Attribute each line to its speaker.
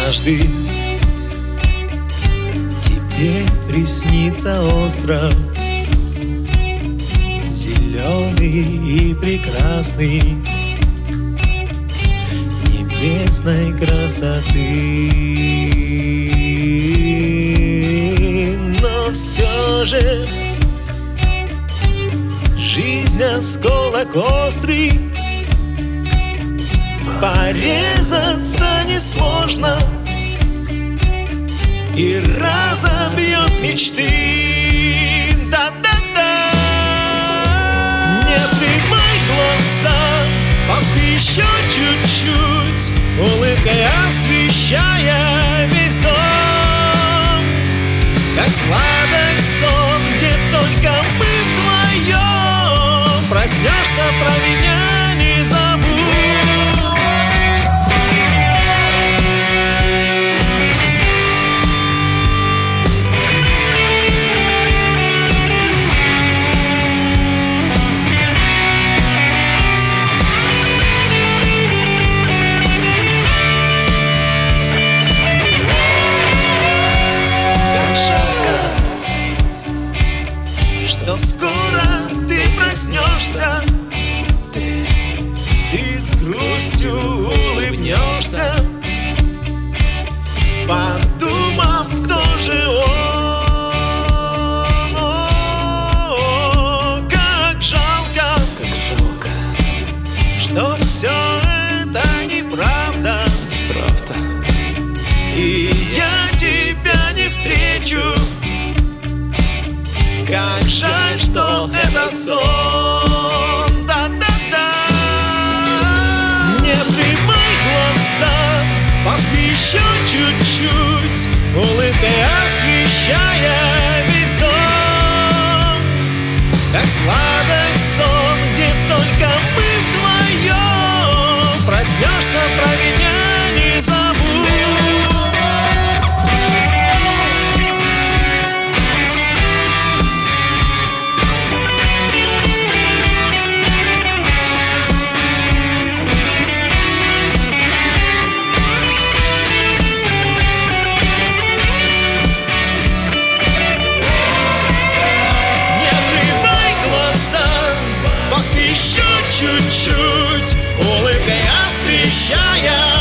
Speaker 1: однажды тебе приснится остров, зеленый и прекрасный, небесной красоты. Но все же жизнь осколок острый, порезаться несложно и разобьет мечты. Да-да-да. Не прямой глаза, поспи еще чуть-чуть, улыбкой освещая весь дом. Как сладок сон, где только мы вдвоем. Проснешься, про меня не забудь. Что скоро ты проснешься и с грустью улыбнешься, подумав, кто же он. О, как жалко, что все это неправда, и я тебя не встречу. Как жаль, что это сон. Да-да-да. Не прямой глаза, поспи еще чуть-чуть, улыбкой освещая весь дом. Как сладок сон, где только мы вдвоем. Проснешься, про меня не забудь. Еще чуть-чуть, улыбкой освещая